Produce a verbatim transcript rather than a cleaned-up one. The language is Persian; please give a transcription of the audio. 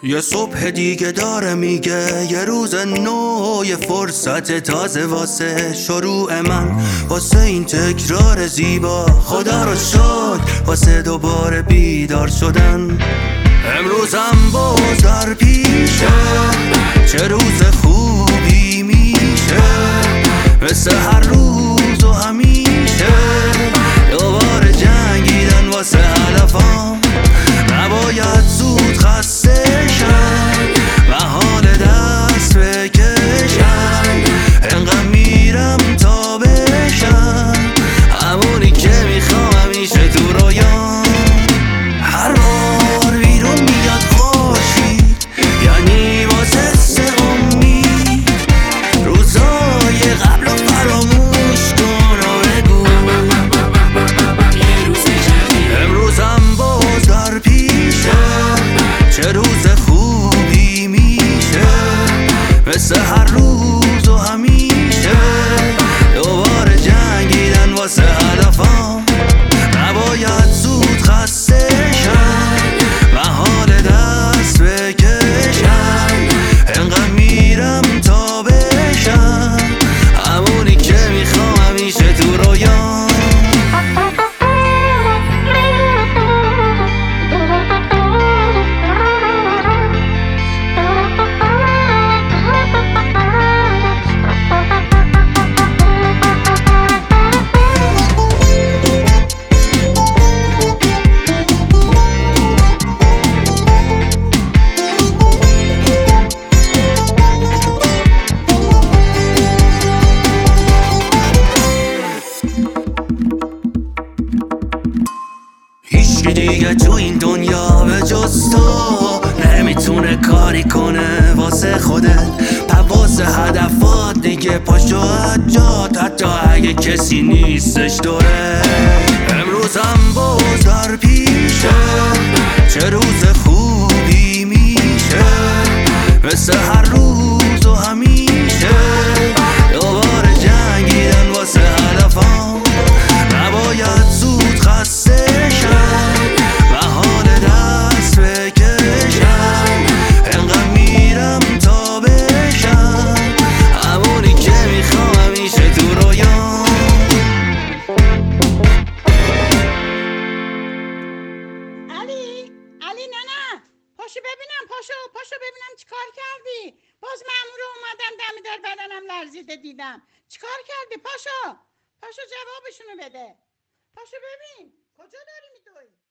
یه صبح دیگه داره میگه یه روز نو، یه فرصت تازه واسه شروع من، واسه این تکرار زیبا خدا رو شکر، واسه دوباره بیدار شدن. امروزم باز در پیشه، چه روز خوبی میشه، مثل هر روز و همیشه دوباره جنگیدن واسه هدفم. نباید زود خسته شم، محال دست بکشم، انقدر میرم تا بشم همونی که میخوام همیشه تو رویام. هر بار بیرون میاد خورشید یعنی واسه سه امید، روزای قبل و فراموش کن و بگو امروزم باز در پیشه، چه روز خوبی میشه، مثل هر روز و همیشه دوباره جنگیدن واسه هدفم. نباید زود خسته شم، محال دست بکشم، انقدر میرم تا بشم همونی که میخوام همیشه تو رویام. هیچکی دیگه تو این دنیا به جز تو نمیتونه کاری کنه واسه خودت، پس هدفات دیگه پاشو اجاد، حتی اگه کسی نیستش دوره. امروزم باز در پیشه، چه روز خوبی میشه، مثل هر روز و همیشه دوباره جنگیدن واسه هدفم. نباید زود خسته شم، محال دست بکشم، انقدر میرم تا بشم همونی که میخوام همیشه تو رویام. علی علی نه نه پاشو ببینم، پاشو پاشو ببینم چیکار کردی. باز مامور اومدن دم در بدنم لرزیده دیدم. چیکار کردی؟ پاشو پاشو جوابشونو بده. پاشو ببین کجا داری میدوی.